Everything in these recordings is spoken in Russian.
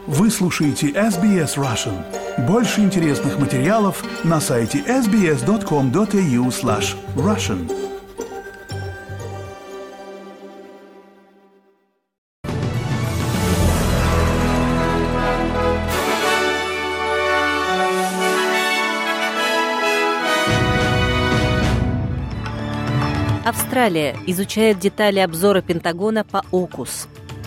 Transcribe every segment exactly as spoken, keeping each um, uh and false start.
Вы слушаете эс би эс Russian. Больше интересных материалов на сайте эс би эс точка ком точка эй ю слэш Russian. Австралия изучает детали обзора Пентагона по ОКУС.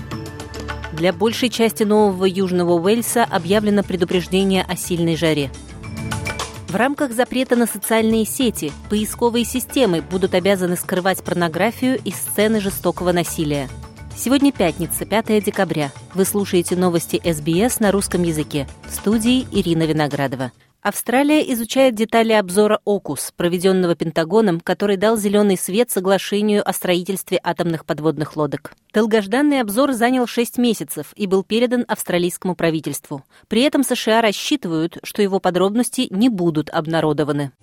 Для большей части Нового Южного Уэльса объявлено предупреждение о сильной жаре. В рамках запрета на социальные сети поисковые системы будут обязаны скрывать порнографию и сцены жестокого насилия. Сегодня пятница, пятое декабря. Вы слушаете новости эс би эс на русском языке. В студии Ирина Виноградова. Австралия изучает детали обзора ОКУС, проведенного Пентагоном, который дал зеленый свет соглашению о строительстве атомных подводных лодок. Долгожданный обзор занял шесть месяцев и был передан австралийскому правительству. При этом США рассчитывают, что его подробности не будут обнародованы.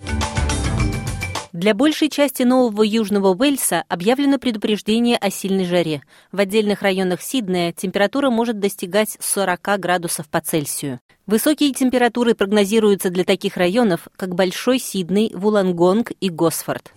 Для большей части Нового Южного Уэльса объявлено предупреждение о сильной жаре. В отдельных районах Сиднея температура может достигать сорок градусов по Цельсию. Высокие температуры прогнозируются для таких районов, как Большой Сидней, Вулонгонг и Госфорд.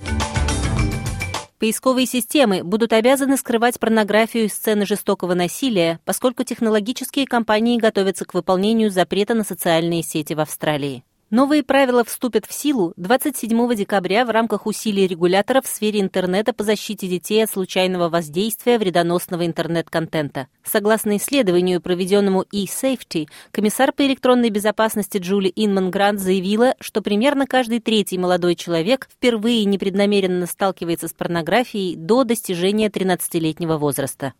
Поисковые системы будут обязаны скрывать порнографию и сцены жестокого насилия, поскольку технологические компании готовятся к выполнению запрета на социальные сети в Австралии. Новые правила вступят в силу двадцать седьмого декабря в рамках усилий регуляторов в сфере интернета по защите детей от случайного воздействия вредоносного интернет-контента. Согласно исследованию, проведенному eSafety, комиссар по электронной безопасности Джули Инман-Грант заявила, что примерно каждый третий молодой человек впервые непреднамеренно сталкивается с порнографией до достижения тринадцатилетнего возраста.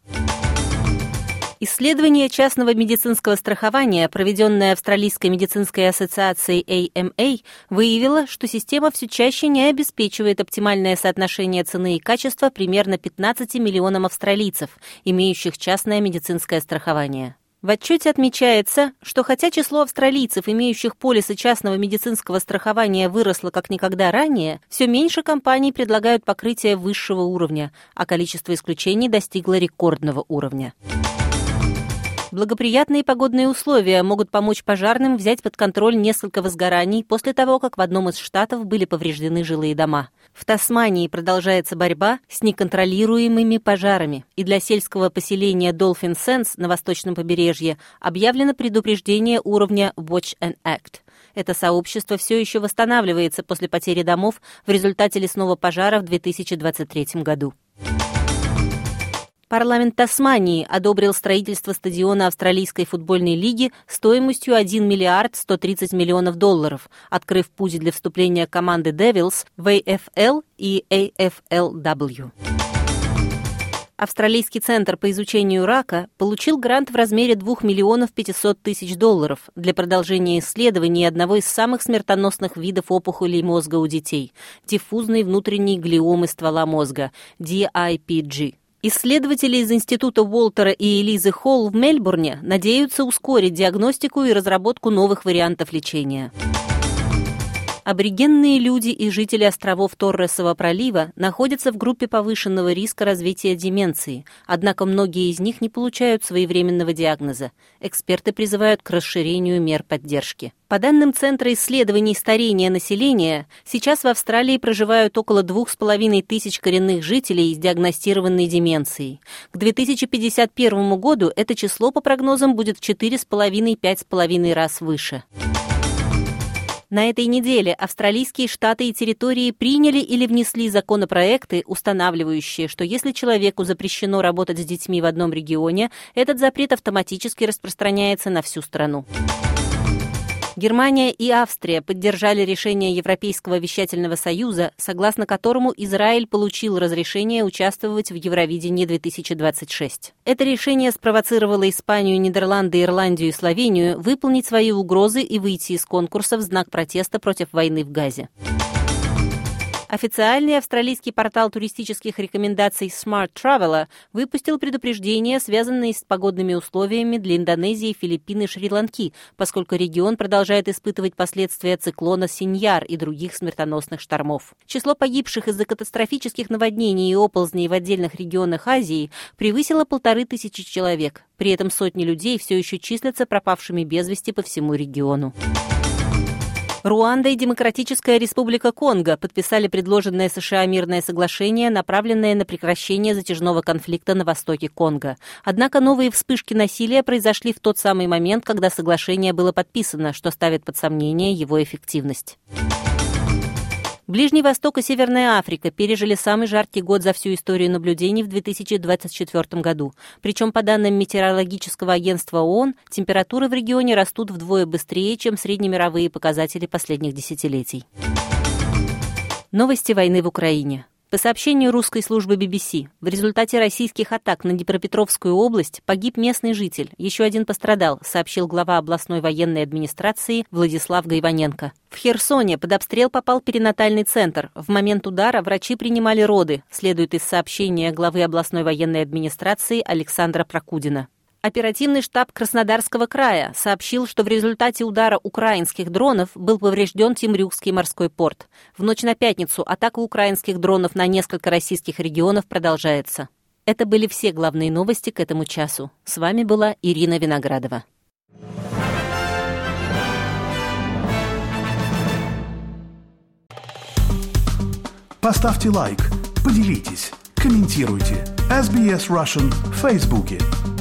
Исследование частного медицинского страхования, проведенное Австралийской медицинской ассоциацией эй эм эй, выявило, что система все чаще не обеспечивает оптимальное соотношение цены и качества примерно пятнадцати миллионам австралийцев, имеющих частное медицинское страхование. В отчете отмечается, что хотя число австралийцев, имеющих полисы частного медицинского страхования, выросло как никогда ранее, все меньше компаний предлагают покрытие высшего уровня, а количество исключений достигло рекордного уровня. Благоприятные погодные условия могут помочь пожарным взять под контроль несколько возгораний после того, как в одном из штатов были повреждены жилые дома. В Тасмании продолжается борьба с неконтролируемыми пожарами, и для сельского поселения Dolphin Sands на восточном побережье объявлено предупреждение уровня Watch and Act. Это сообщество все еще восстанавливается после потери домов в результате лесного пожара в две тысячи двадцать третьем году. Парламент Тасмании одобрил строительство стадиона Австралийской футбольной лиги стоимостью один миллиард сто тридцать миллионов долларов, открыв путь для вступления команды Devils в эй эф эл и эй эф эл дабл ю. Австралийский центр по изучению рака получил грант в размере двух миллионов пятисот тысяч долларов для продолжения исследований одного из самых смертоносных видов опухолей мозга у детей – диффузной внутренней глиомы ствола мозга – ди ай пи джи. Исследователи из Института Уолтера и Элизы Холл в Мельбурне надеются ускорить диагностику и разработку новых вариантов лечения. Аборигенные люди и жители островов Торресового пролива находятся в группе повышенного риска развития деменции, однако многие из них не получают своевременного диагноза. Эксперты призывают к расширению мер поддержки. По данным Центра исследований старения населения, сейчас в Австралии проживают около двух с половиной тысяч коренных жителей с диагностированной деменцией. К две тысячи пятьдесят первому году это число, по прогнозам, будет в четыре с половиной — пять с половиной раз выше. На этой неделе австралийские штаты и территории приняли или внесли законопроекты, устанавливающие, что если человеку запрещено работать с детьми в одном регионе, этот запрет автоматически распространяется на всю страну. Германия и Австрия поддержали решение Европейского вещательного союза, согласно которому Израиль получил разрешение участвовать в Евровидении две тысячи двадцать шесть. Это решение спровоцировало Испанию, Нидерланды, Ирландию и Словению выполнить свои угрозы и выйти из конкурса в знак протеста против войны в Газе. Официальный австралийский портал туристических рекомендаций Smart Traveler выпустил предупреждения, связанные с погодными условиями для Индонезии, Филиппин и Шри-Ланки, поскольку регион продолжает испытывать последствия циклона Синьяр и других смертоносных штормов. Число погибших из-за катастрофических наводнений и оползней в отдельных регионах Азии превысило полторы тысячи человек. При этом сотни людей все еще числятся пропавшими без вести по всему региону. Руанда и Демократическая Республика Конго подписали предложенное США мирное соглашение, направленное на прекращение затяжного конфликта на востоке Конго. Однако новые вспышки насилия произошли в тот самый момент, когда соглашение было подписано, что ставит под сомнение его эффективность. Ближний Восток и Северная Африка пережили самый жаркий год за всю историю наблюдений в две тысячи двадцать четвёртом году. Причем, по данным Метеорологического агентства ООН, температуры в регионе растут вдвое быстрее, чем среднемировые показатели последних десятилетий. Новости войны в Украине. По сообщению русской службы би би си, в результате российских атак на Днепропетровскую область погиб местный житель. Еще один пострадал, сообщил глава областной военной администрации Владислав Гайваненко. В Херсоне под обстрел попал перинатальный центр. В момент удара врачи принимали роды, следует из сообщения главы областной военной администрации Александра Прокудина. Оперативный штаб Краснодарского края сообщил, что в результате удара украинских дронов был поврежден Темрюкский морской порт. В ночь на пятницу атака украинских дронов на несколько российских регионов продолжается. Это были все главные новости к этому часу. С вами была Ирина Виноградова. Поставьте лайк, поделитесь, комментируйте. эс би эс Russian в Фейсбуке.